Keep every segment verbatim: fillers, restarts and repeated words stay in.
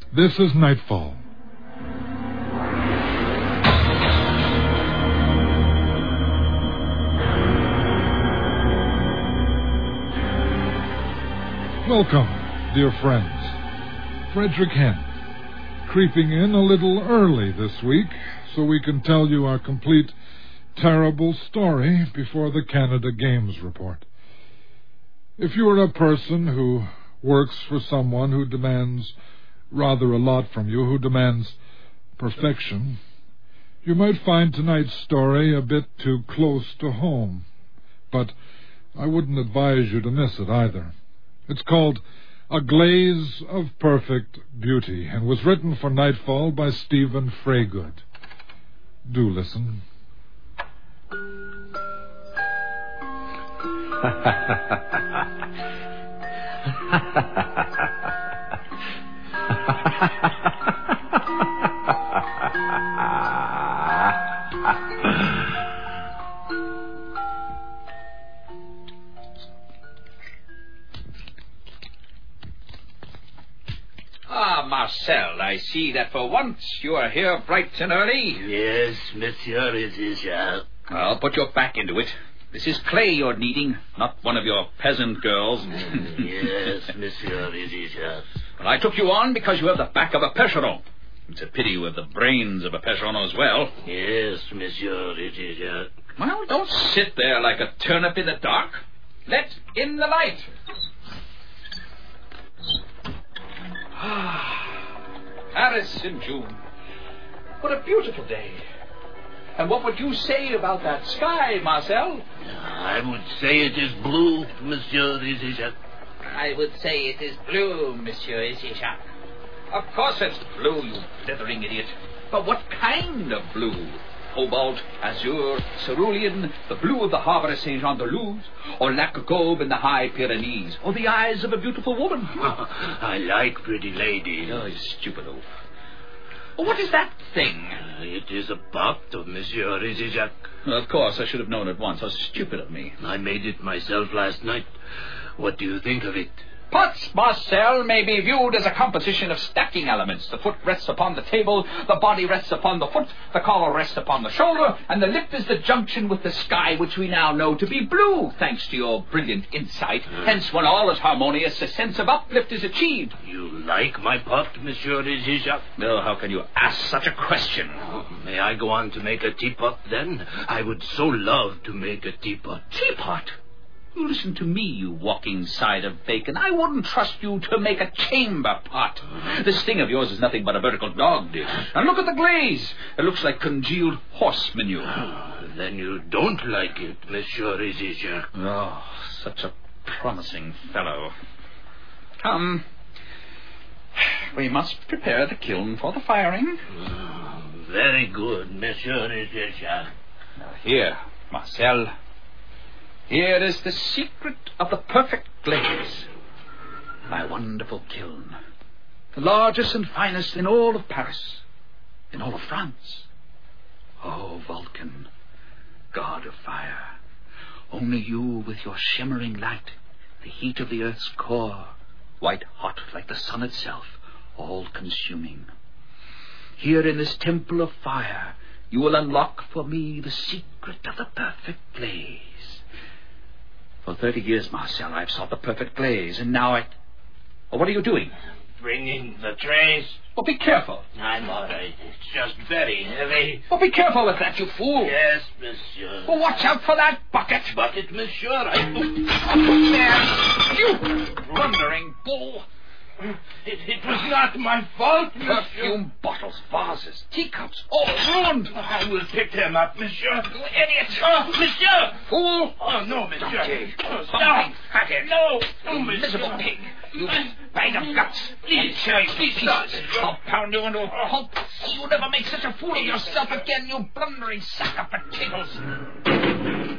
This is Nightfall. Welcome, dear friends. Frederick Hent, creeping in a little early this week so we can tell you our complete terrible story before the Canada Games report. If you are a person who works for someone who demands rather a lot from you, who demands perfection, you might find tonight's story a bit too close to home. But I wouldn't advise you to miss it either. It's called A Glaze of Perfect Beauty and was written for Nightfall by Stephen Fraygood. Do listen. Ah, Marcel, I see that for once you are here bright and early. Yes, monsieur, it is, uh... Well, put your back into it. This is clay you're needing, not one of your peasant girls. Yes, monsieur, it is, uh... Well, I took you on because you have the back of a Percheron. It's a pity you have the brains of a Percheron as well. Yes, monsieur, it is, uh... Well, don't sit there like a turnip in the dark. Let in the light. Ah, Paris in June. What a beautiful day. And what would you say about that sky, Marcel? I would say it is blue, monsieur Isijak. I would say it is blue, monsieur Isijak. Of course it's blue, you blithering idiot. But what kind of blue? Cobalt, azure, cerulean, the blue of the harbour of Saint-Jean-de-Luz, or lac Gaube in the high Pyrenees, or the eyes of a beautiful woman. I like pretty ladies. Oh, you stupid oaf. What is that thing? Uh, it is a pot of monsieur Isijak. Of course, I should have known at once. How stupid of me. I made it myself last night. What do you think of it? Pots, Marcel, may be viewed as a composition of stacking elements. The foot rests upon the table, the body rests upon the foot, the collar rests upon the shoulder, and the lip is the junction with the sky, which we now know to be blue, thanks to your brilliant insight. Mm. Hence, when all is harmonious, a sense of uplift is achieved. You like my pot, monsieur Isijak? No, how can you ask such a question? Oh, may I go on to make a teapot, then? I would so love to make a teapot. Teapot? You listen to me, you walking side of bacon. I wouldn't trust you to make a chamber pot. This thing of yours is nothing but a vertical dog dish. And look at the glaze. It looks like congealed horse manure. Then you don't like it, monsieur Isijak. Oh, such a promising fellow. Come. We must prepare the kiln for the firing. Oh, very good, monsieur Isijak. Now here, Marcel. Here is the secret of the perfect glaze. My wonderful kiln. The largest and finest in all of Paris. In all of France. Oh, Vulcan, god of fire. Only you with your shimmering light, the heat of the earth's core, white hot like the sun itself, all consuming. Here in this temple of fire, you will unlock for me the secret of the perfect glaze. For thirty years, Marcel, I've sought the perfect glaze, and now I... Oh, what are you doing? Bringing the trays. Oh, be careful. I'm all right. It's just very heavy. Oh, be careful with that, you fool. Yes, monsieur. Oh, watch out for that bucket. Bucket, monsieur. I... There. You blundering bull. It, it was not my fault, monsieur. Perfume bottles, vases, teacups, all ruined. I will pick them up, monsieur. You idiot. Oh, monsieur. Fool. Oh, no, monsieur. Donkey. Oh, Bumbling fathead. No. No, You monsieur. miserable pig. You bag of guts. Please, tear you please, pieces. I'll pound you into a pulp. Oh. You'll never make such a fool of yourself again, you blundering sack of potatoes.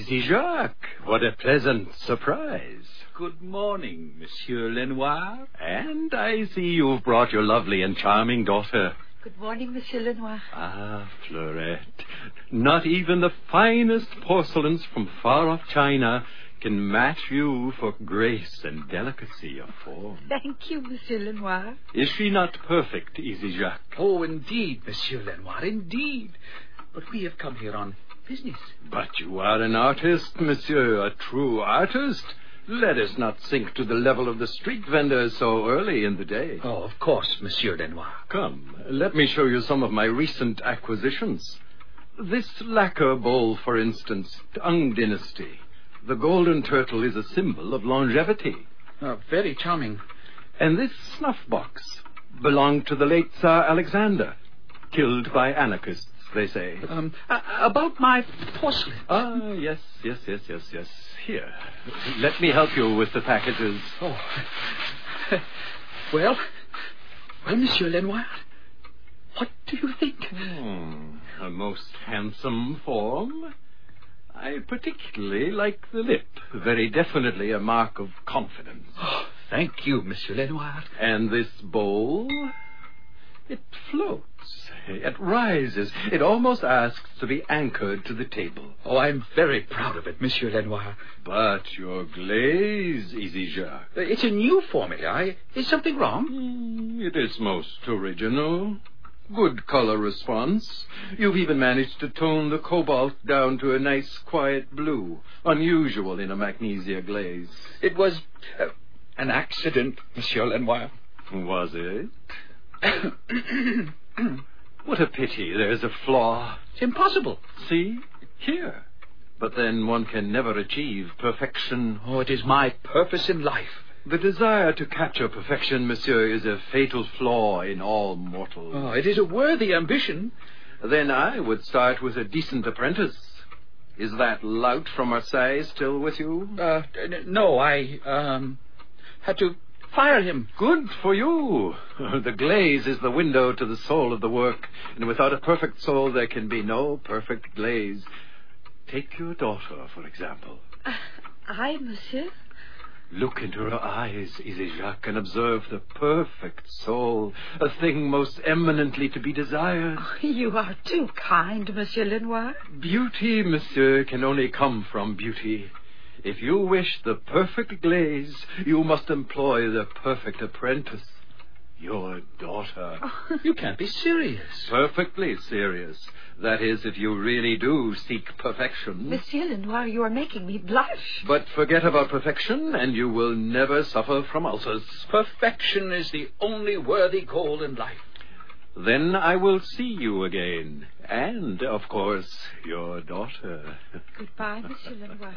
Easy Jacques, what a pleasant surprise. Good morning, Monsieur Lenoir. And I see you've brought your lovely and charming daughter. Good morning, Monsieur Lenoir. Ah, Fleurette, not even the finest porcelains from far-off China can match you for grace and delicacy of form. Thank you, Monsieur Lenoir. Is she not perfect, Easy Jacques? Oh, indeed, Monsieur Lenoir, indeed. But we have come here on business. But you are an artist, monsieur, a true artist. Let us not sink to the level of the street vendors so early in the day. Oh, of course, Monsieur Lenoir. Come, let me show you some of my recent acquisitions. This lacquer bowl, for instance, Tang Dynasty. The golden turtle is a symbol of longevity. Oh, very charming. And this snuff box belonged to the late Tsar Alexander, killed by anarchists, they say. Um, uh, about my porcelain. Ah, yes, yes, yes, yes, yes. Here, let me help you with the packages. Oh. well, well, Monsieur Lenoir, what do you think? Hmm, a most handsome form. I particularly like the lip. Very definitely a mark of confidence. Oh, thank you, Monsieur Lenoir. And this bowl? It floats. It rises. It almost asks to be anchored to the table. Oh, I'm very proud of it, Monsieur Lenoir. But your glaze, Easy Jacques. It's a new formula. I, is something wrong? Mm, it is most original. Good color response. You've even managed to tone the cobalt down to a nice, quiet blue, unusual in a magnesia glaze. It was uh, an accident, Monsieur Lenoir. Was it? What a pity there's a flaw. It's impossible. See? Here. But then one can never achieve perfection. Oh, it is my purpose in life. The desire to capture perfection, monsieur, is a fatal flaw in all mortals. Oh, it is a worthy ambition. Then I would start with a decent apprentice. Is that lout from Marseille still with you? Uh, n- no, I, um, had to fire him. Good for you. The glaze is the window to the soul of the work, and without a perfect soul there can be no perfect glaze. Take your daughter, for example. Uh, I, monsieur? Look into her eyes, Easy Jacques, and observe the perfect soul, a thing most eminently to be desired. Oh, you are too kind, Monsieur Lenoir. Beauty, monsieur, can only come from beauty. If you wish the perfect glaze, you must employ the perfect apprentice, your daughter. Oh, you can't be serious. Perfectly serious. That is, if you really do seek perfection. Monsieur Lenoir, you are making me blush. But forget about perfection, and you will never suffer from ulcers. Perfection is the only worthy goal in life. Then I will see you again. And, of course, your daughter. Goodbye, Monsieur Lenoir.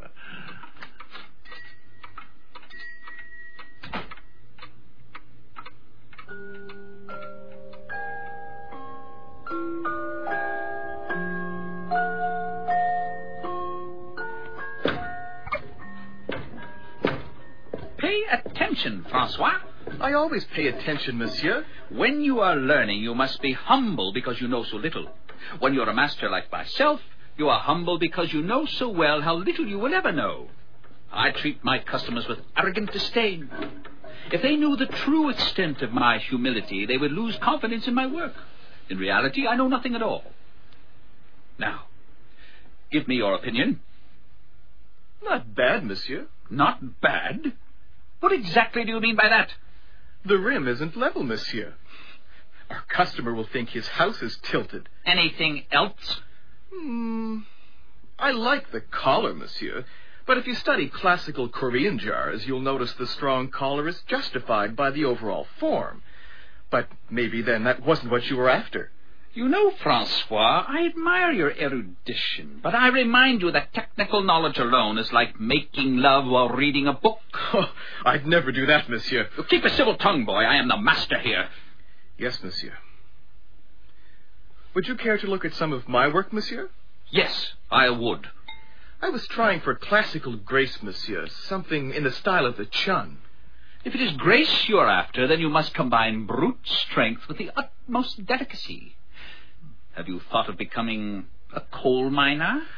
Pay attention, Francois. I always pay attention, monsieur. When you are learning, you must be humble because you know so little. When you're a master like myself, you are humble because you know so well how little you will ever know. I treat my customers with arrogant disdain. If they knew the true extent of my humility, they would lose confidence in my work. In reality, I know nothing at all. Now, give me your opinion. Not bad, monsieur. Not bad? What exactly do you mean by that? The rim isn't level, monsieur. Our customer will think his house is tilted. Anything else? Hmm. I like the collar, monsieur. But if you study classical Korean jars, you'll notice the strong collar is justified by the overall form. But maybe then that wasn't what you were after. You know, Francois, I admire your erudition, but I remind you that technical knowledge alone is like making love while reading a book. Oh, I'd never do that, monsieur. You keep a civil tongue, boy. I am the master here. Yes, monsieur. Would you care to look at some of my work, monsieur? Yes, I would. I was trying for classical grace, monsieur, something in the style of the Chun. If it is grace you're after, then you must combine brute strength with the utmost delicacy. Have you thought of becoming a coal miner?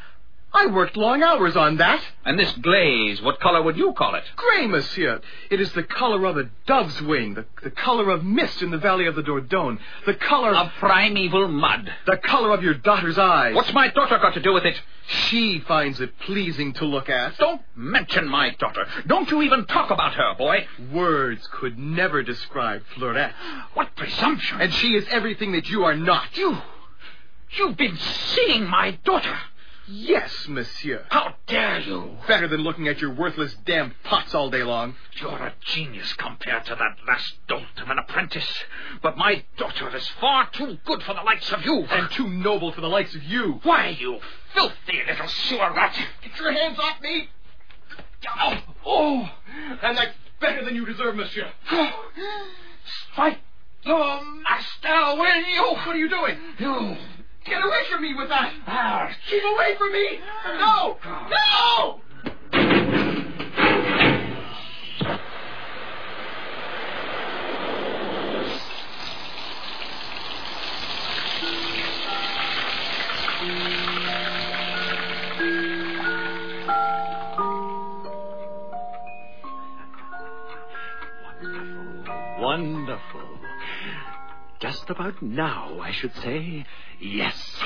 I worked long hours on that. And this glaze, what color would you call it? Grey, monsieur. It is the color of a dove's wing, the, the color of mist in the valley of the Dordogne, the color Of primeval mud. the color of your daughter's eyes. What's my daughter got to do with it? She finds it pleasing to look at. Don't mention my daughter. Don't you even talk about her, boy. Words could never describe Fleurette. What presumption. And she is everything that you are not. You... You've been seeing my daughter. Yes, monsieur. How dare you? Better than looking at your worthless damn pots all day long. You're a genius compared to that last dolt of an apprentice. But my daughter is far too good for the likes of you. And too noble for the likes of you. Why, you filthy little sewer rat. Get your hands off me! Oh, oh. And that's better than you deserve, monsieur. Strike your master, will you? What are you doing? You... Get away from me with that! Ah, Keep away from me! No! No! Wonderful. Just about now, I should say. Yes.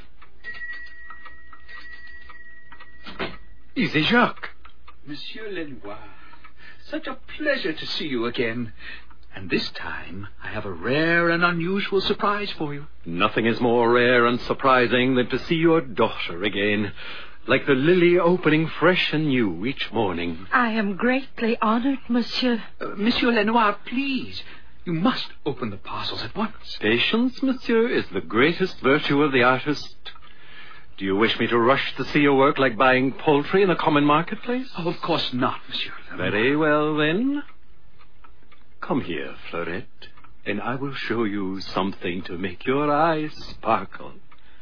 Easy, Jacques. Monsieur Lenoir, such a pleasure to see you again. And this time, I have a rare and unusual surprise for you. Nothing is more rare and surprising than to see your daughter again, like the lily opening fresh and new each morning. I am greatly honored, monsieur. Uh, Monsieur Lenoir, please. You must open the parcels at once. Patience, monsieur, is the greatest virtue of the artist. Do you wish me to rush to see your work like buying poultry in a common marketplace? Oh, of course not, Monsieur Lenoir. Very well, then. Come here, Fleurette, and I will show you something to make your eyes sparkle.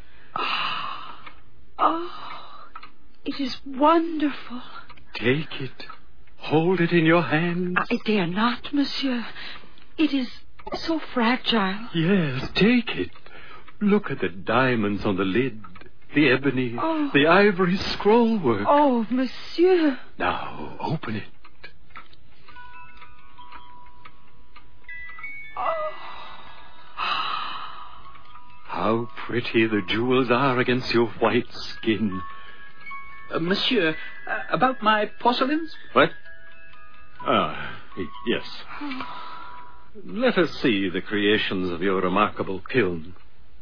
Oh, it is wonderful. Take it. Hold it in your hands. I dare not, monsieur. It is so fragile. Yes, take it. Look at the diamonds on the lid, the ebony, Oh. the ivory scroll work. Oh, monsieur. Now, open it. Oh. How pretty the jewels are against your white skin. Uh, monsieur, uh, about my porcelains? What? Ah, y- yes. Let us see the creations of your remarkable kiln.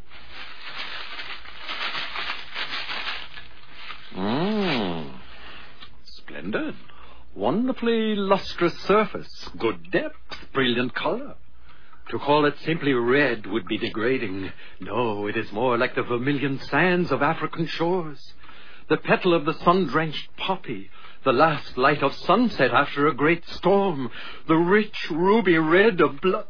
Mm. Splendid. Wonderfully lustrous surface. Good depth. Brilliant color. To call it simply red would be degrading. No, it is more like the vermilion sands of African shores. The petal of the sun-drenched poppy. The last light of sunset after a great storm. The rich ruby red of blood.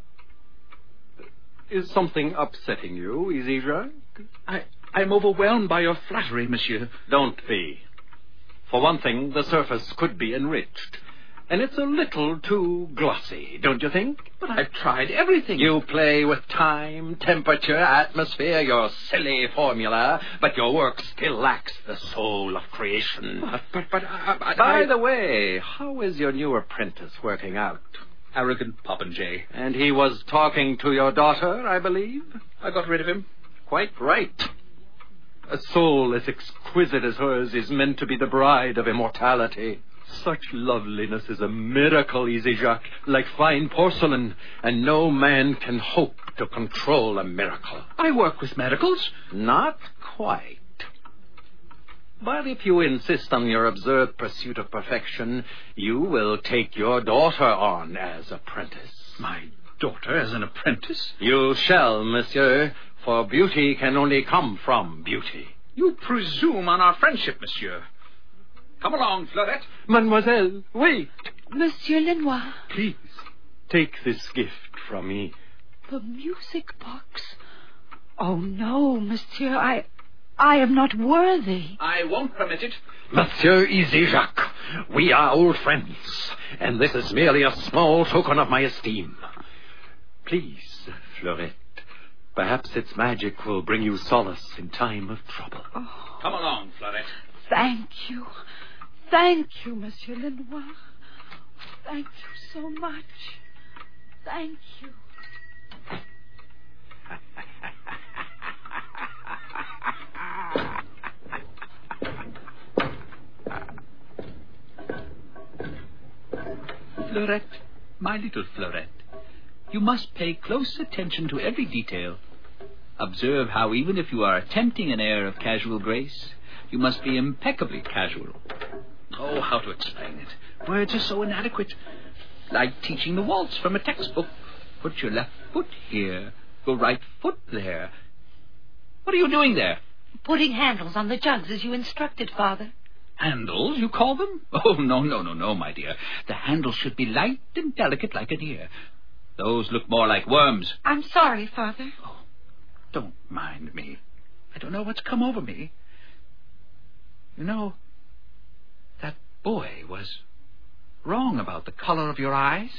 Is something upsetting you, Easy Jacques? I, I'm overwhelmed by your flattery, monsieur. Don't be. For one thing, the surface could be enriched. And it's a little too glossy, don't you think? But I've tried everything. You play with time, temperature, atmosphere, your silly formula, but your work still lacks the soul of creation. But, but, but I, I, By I... the way, how is your new apprentice working out? Arrogant popinjay. And he was talking to your daughter, I believe? I got rid of him. Quite right. A soul as exquisite as hers is meant to be the bride of immortality. Such loveliness is a miracle, Easy Jacques, like fine porcelain, and no man can hope to control a miracle. I work with miracles. Not quite. But if you insist on your absurd pursuit of perfection, you will take your daughter on as apprentice. My daughter as an apprentice? You shall, monsieur, for beauty can only come from beauty. You presume on our friendship, monsieur. Come along, Fleurette. Mademoiselle, wait. Monsieur Lenoir. Please, take this gift from me. The music box. Oh, no, monsieur. I... I am not worthy. I won't permit it. Monsieur Easy Jacques, we are old friends, and this is merely a small token of my esteem. Please, Fleurette, perhaps its magic will bring you solace in time of trouble. Oh. Come along, Fleurette. Thank you. Thank you, Monsieur Lenoir. Thank you so much. Thank you. Fleurette, my little Fleurette, you must pay close attention to every detail. Observe how even if you are attempting an air of casual grace, you must be impeccably casual. Oh, how to explain it? Words are so inadequate. Like teaching the waltz from a textbook. Put your left foot here, go right foot there. What are you doing there? Putting handles on the jugs as you instructed, Father. Handles, you call them? Oh, no, no, no, no, my dear. The handles should be light and delicate like an ear. Those look more like worms. I'm sorry, Father. Oh, don't mind me. I don't know what's come over me. You know, that boy was wrong about the color of your eyes.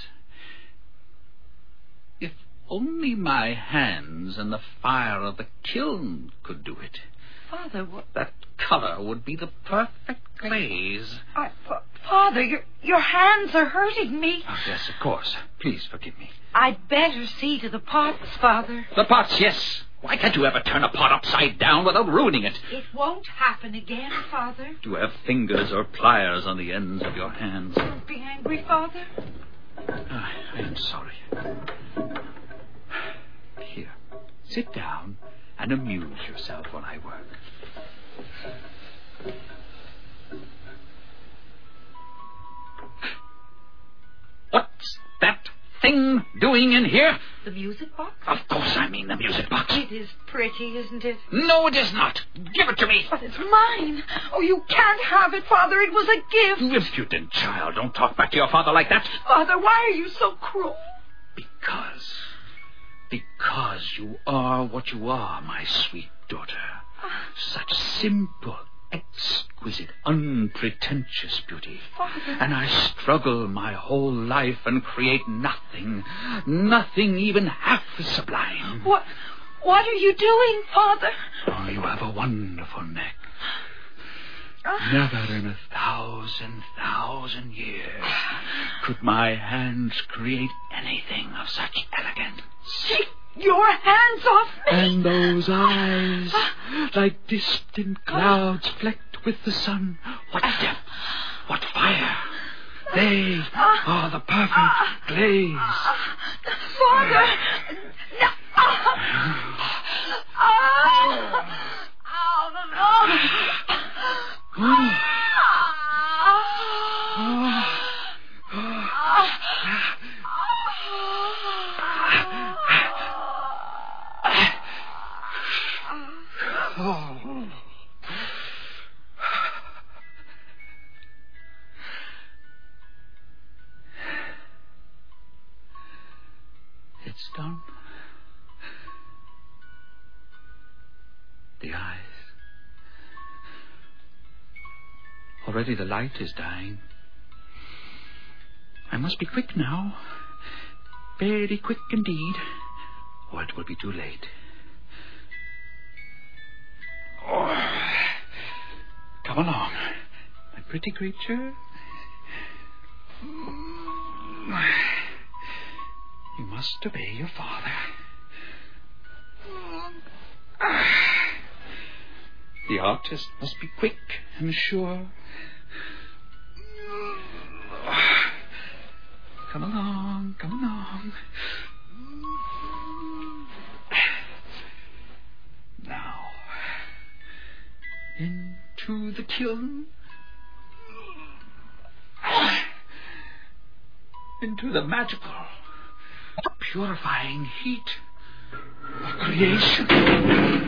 If only my hands and the fire of the kiln could do it. Father, what? That color would be the perfect glaze. I, fa- Father, your, your hands are hurting me. Oh, yes, of course. Please forgive me. I'd better see to the pots, Father. The pots, yes. Why can't you ever turn a pot upside down without ruining it? It won't happen again, Father. Do you have fingers or pliers on the ends of your hands? Don't be angry, Father. Ah, I am sorry. Here, sit down and amuse yourself while I work. What's that thing doing in here? The music box? Of course I mean the music box. It is pretty, isn't it? No, it is not. Give it to me. But it's mine. Oh, you can't have it, Father. It was a gift. You impudent child. Don't talk back to your father like that. Father, why are you so cruel? Because... Because you are what you are, my sweet daughter. Such simple, exquisite, unpretentious beauty. Father. And I struggle my whole life and create nothing, nothing even half as sublime. What, what are you doing, Father? Oh, you have a wonderful neck. Never in a thousand, thousand years could my hands create anything of such elegance. Take your hands off me. And those eyes, like distant clouds flecked with the sun. What depth, what fire. They are the perfect glaze. Father! No. It's done. The eyes. Already the light is dying. I must be quick now. Very quick indeed, or it will be too late. Oh. Come along, my pretty creature. You must obey your father. The artist must be quick and sure. Come along, come along. Now, into the kiln. Into the magical, purifying heat of creation.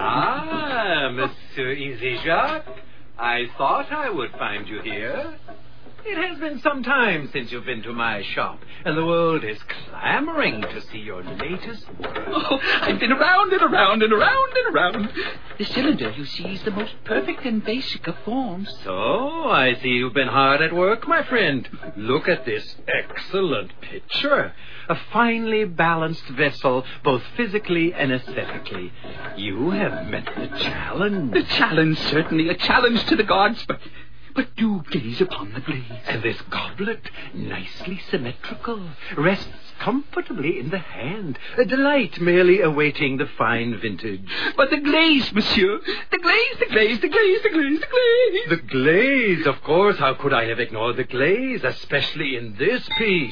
Ah, Monsieur Easy Jacques. I thought I would find you here. It has been some time since you've been to my shop, and the world is clamoring to see your latest work. Oh, I've been around and around and around and around. The cylinder, you see, is the most perfect and basic of forms. So, I see you've been hard at work, my friend. Look at this excellent picture. A finely balanced vessel, both physically and aesthetically. You have met the challenge. The challenge, certainly, a challenge to the gods, but... But do gaze upon the glaze. And this goblet, nicely symmetrical, rests comfortably in the hand, a delight merely awaiting the fine vintage. But the glaze, monsieur, the glaze, the glaze, the glaze, the glaze, the glaze. The glaze, of course. How could I have ignored the glaze, especially in this piece?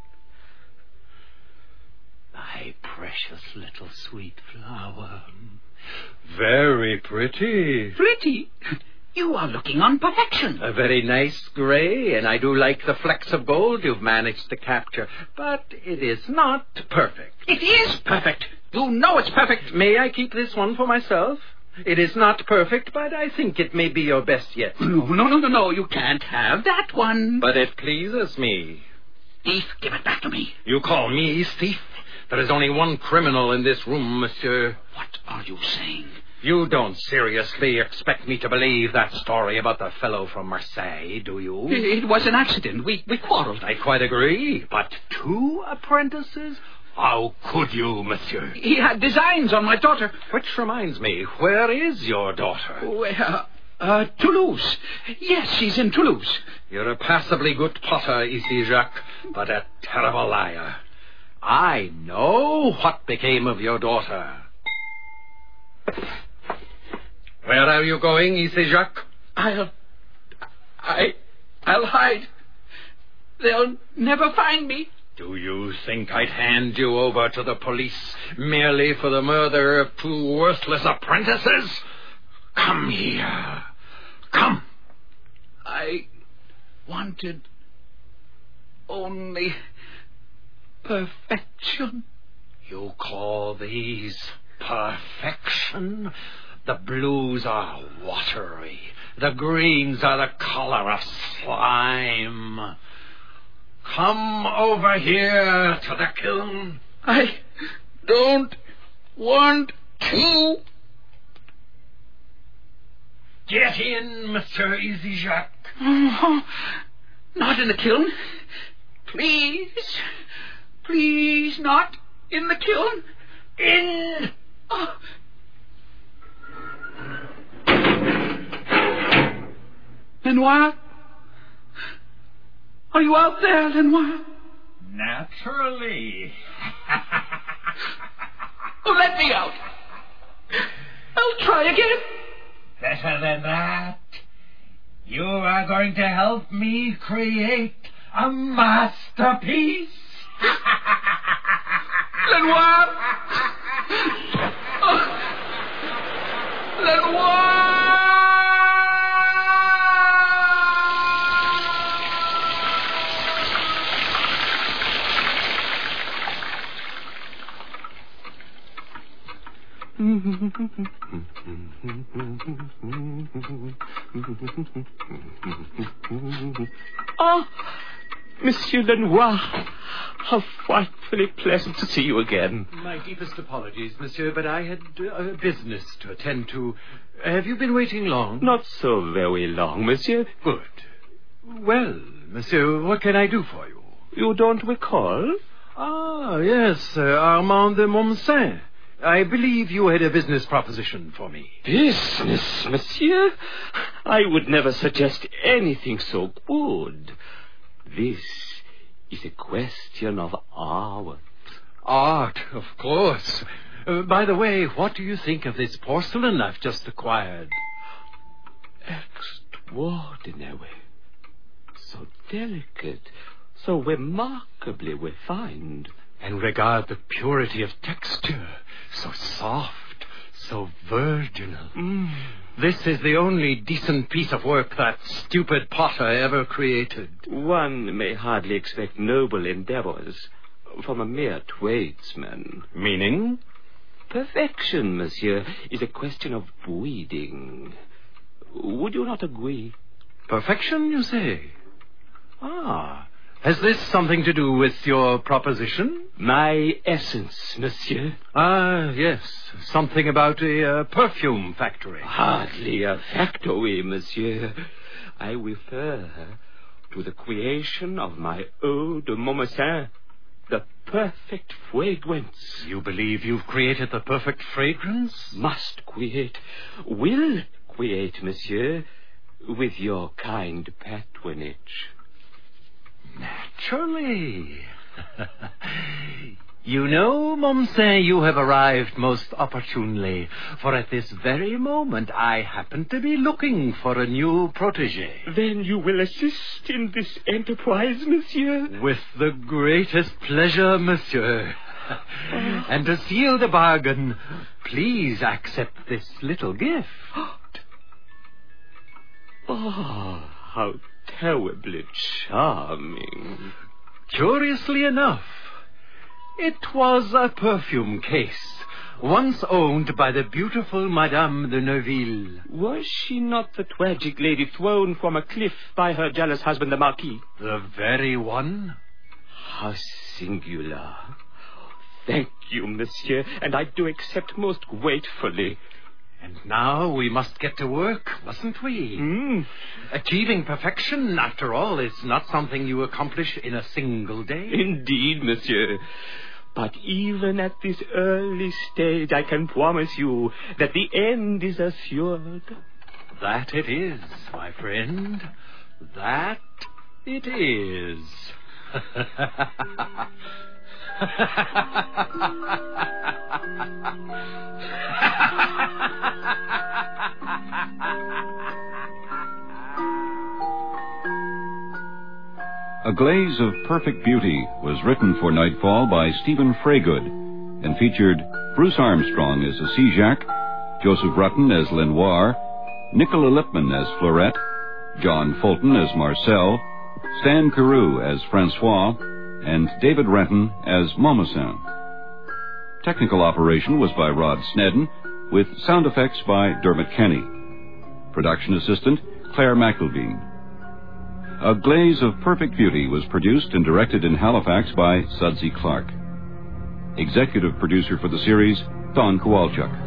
My precious little sweet flower. Very pretty. Pretty? You are looking on perfection. A very nice grey, and I do like the flecks of gold you've managed to capture. But it is not perfect. It is perfect. You know it's perfect. May I keep this one for myself? It is not perfect, but I think it may be your best yet. No, no, no, no, no. You can't have that one. But it pleases me. Thief, give it back to me. You call me thief? There is only one criminal in this room, monsieur. What are you saying? You don't seriously expect me to believe that story about the fellow from Marseille, do you? It, it was an accident. We, we quarreled. I quite agree. But two apprentices? How could you, monsieur? He had designs on my daughter. Which reminds me, where is your daughter? Oh, uh, uh, Toulouse. Yes, she's in Toulouse. You're a passably good potter, ici, Jacques, but a terrible liar. I know what became of your daughter. Where are you going, ici, Jacques? I'll... I... I'll hide. They'll never find me. Do you think I'd hand you over to the police merely for the murder of two worthless apprentices? Come here. Come. I wanted only perfection. You call these perfection? The blues are watery. The greens are the color of slime. Come over here to the kiln. I don't want to. Get in, Monsieur Easy Jacques. Oh, not in the kiln. Please. Please, not in the kiln. In. Oh. Lenoir? Are you out there, Lenoir? Naturally. Oh, let me out. I'll try again. Better than that. You are going to help me create a masterpiece. Lenoir! Oh. Lenoir! Ah, Monsieur Lenoir, how frightfully pleasant to see you again. My deepest apologies, monsieur, but I had uh, business to attend to. Have you been waiting long? Not so very long, monsieur. Good. Well, monsieur, what can I do for you? You don't recall? Ah, yes, uh, Armand de Montsaint. I believe you had a business proposition for me. Business, monsieur? I would never suggest anything so good. This is a question of art. Art, of course. Uh, by the way, what do you think of this porcelain I've just acquired? Extraordinary. So delicate. So remarkably refined. And regard the purity of texture. So soft, so virginal. Mm. This is the only decent piece of work that stupid potter ever created. One may hardly expect noble endeavors from a mere tradesman. Meaning? Perfection, monsieur, is a question of breeding. Would you not agree? Perfection, you say? Ah, has this something to do with your proposition? My essence, monsieur. Ah, yes. Something about a uh, perfume factory. Hardly a factory, monsieur. I refer to the creation of my eau de Montmorency, the perfect fragrance. You believe you've created the perfect fragrance? Must create, will create, monsieur, with your kind patronage. Naturally. You know, Montmorency, you have arrived most opportunely, for at this very moment I happen to be looking for a new protégé. Then you will assist in this enterprise, monsieur? With the greatest pleasure, monsieur. And to seal the bargain, please accept this little gift. Oh, how terribly charming. Curiously enough, it was a perfume case, once owned by the beautiful Madame de Neuville. Was she not the tragic lady thrown from a cliff by her jealous husband, the Marquis? The very one. How singular. Thank you, monsieur, and I do accept most gratefully. And now we must get to work, mustn't we? Mm. Achieving perfection, after all, is not something you accomplish in a single day. Indeed, monsieur. But even at this early stage, I can promise you that the end is assured. That it is, my friend. That it is. A Glaze of Perfect Beauty was written for Nightfall by Stephen Freygood and featured Bruce Armstrong as Asiac, Joseph Rutton as Lenoir, Nicola Lipman as Fleurette, John Fulton as Marcel, Stan Carew as Francois, and David Renton as Montmorency. Technical operation was by Rod Snedden, with sound effects by Dermot Kenny. Production assistant, Claire McElveen. A Glaze of Perfect Beauty was produced and directed in Halifax by Sudsy Clark. Executive producer for the series, Don Kowalchuk.